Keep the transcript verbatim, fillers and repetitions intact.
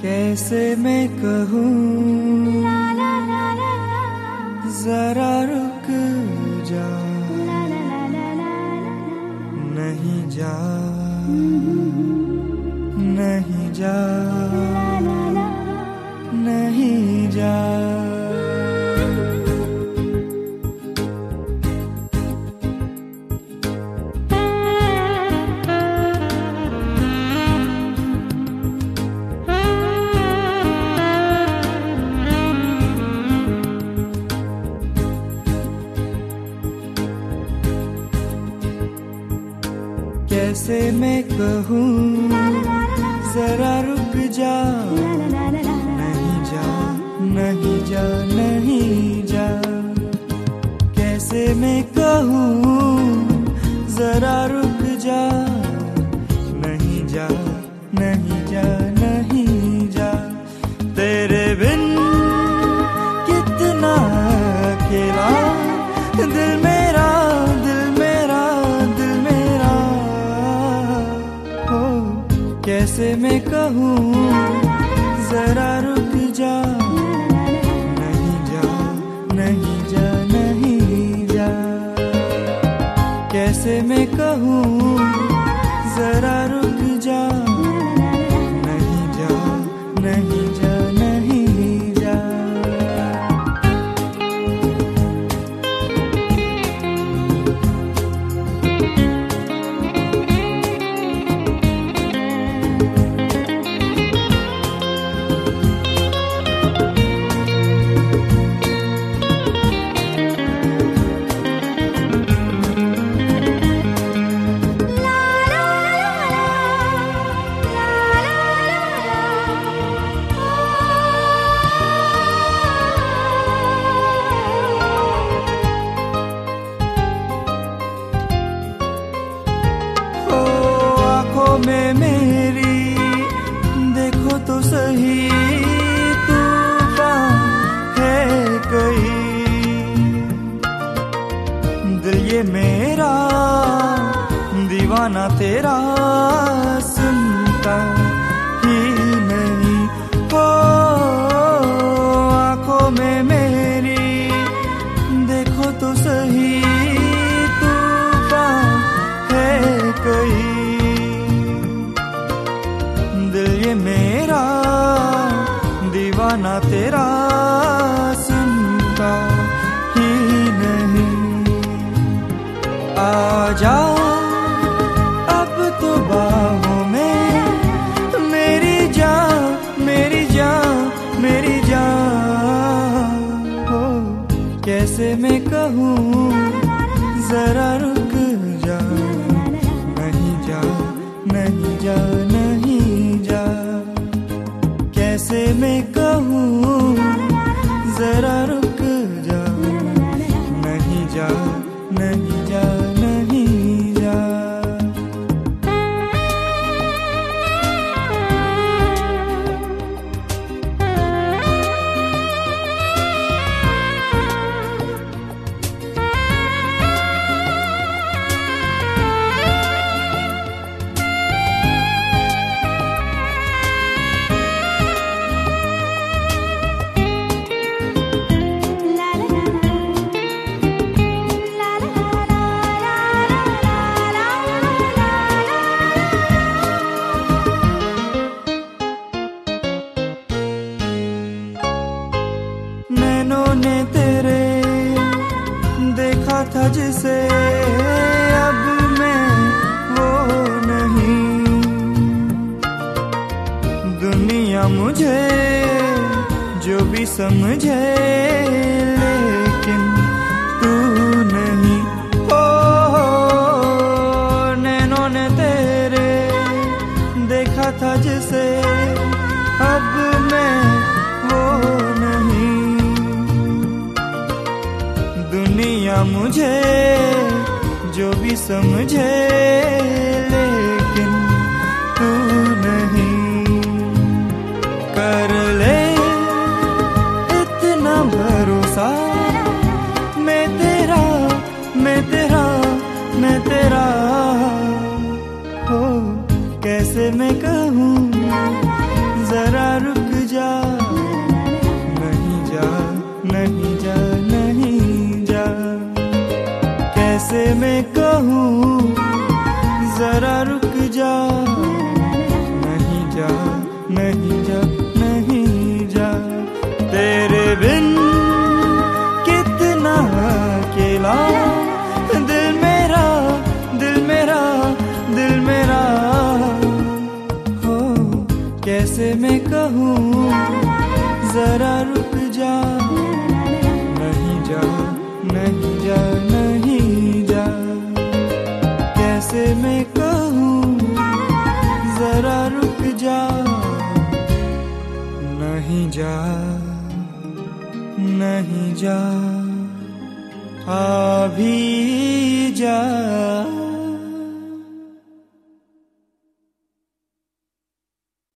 कैसे मैं कहूँ जरा रुक जा, नहीं जा, नहीं जा, नहीं जा। कैसे मैं कहूँ जरा रुक जा, नहीं जा, नहीं जा, नहीं जा। कैसे मैं कहूँ जरा रुक जा, नहीं जा, नहीं जा, नहीं जा। तेरे बिन कितना अकेला दिल मेरा, दिल मेरा, दिल मेरा। हो कैसे मैं कहूँ जरा रुक जा, नहीं जा, नहीं जा, नहीं जा। कैसे मैं कहूँ जरा रुक जा, नहीं जा, नहीं जा, नहीं जा। में मेरी देखो तो सही तूफान है कहीं, दिल ये मेरा दीवाना तेरा सुनता ही नहीं। हो आँखों में मेरी देखो तो सही तूफान है कहीं, ये मेरा दीवाना तेरा सुनता ही नहीं। आजा अब तो बाहों में मेरी जान, मेरी जान, मेरी जान। हो कैसे मैं कहूँ जरा रुक जा, नहीं जा, नहीं जा, नहीं जा। कैसे मैं कहूँ जरा रुक जा, नहीं जा, नहीं जा, नहीं जा। नैनों ने तेरे देखा था जिसे अब मैं वो नहीं, दुनिया मुझे जो भी समझे लेकिन तू नहीं। हो नैनों ने तेरे देखा था जिसे अब मैं वो नहीं, दुनिया मुझे जो भी समझे लेकिन तू नहीं। कर ले इतना भरोसा, मैं तेरा, मैं तेरा, मैं तेरा। हो कैसे मैं कहूँ जरा रुक कैसे मैं कहूँ जरा रुक जा, नहीं जा नहीं जा नहीं जा, तेरे बिन कितना अकेला दिल मेरा दिल मेरा दिल मेरा हो। कैसे मैं कहूँ जरा रुक जा, नहीं जा नहीं जा नहीं जा, कैसे मैं कहूँ जरा रुक जा, नहीं जा नहीं जा, आ भी जा।